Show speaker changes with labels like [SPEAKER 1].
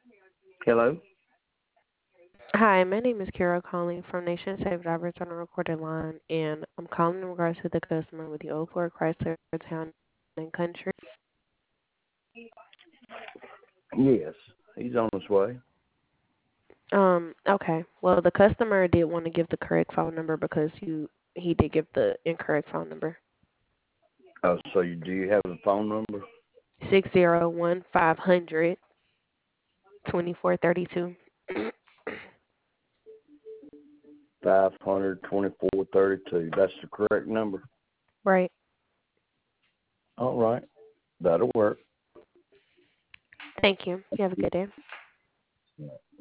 [SPEAKER 1] Hello?
[SPEAKER 2] Hi, my name is Kara calling from Nation Save Drivers on a recorded line, and I'm calling in regards to the customer with the Old Ford Chrysler Town and Country.
[SPEAKER 1] Yes, he's on his way.
[SPEAKER 2] Okay. Well, the customer did want to give the correct phone number because he did give the incorrect phone number.
[SPEAKER 1] Oh, so do you have a phone number?
[SPEAKER 2] 601-500-2432.
[SPEAKER 1] 52432. That's the correct number.
[SPEAKER 2] Right.
[SPEAKER 1] All right. That'll work.
[SPEAKER 2] Thank you. You have a good day.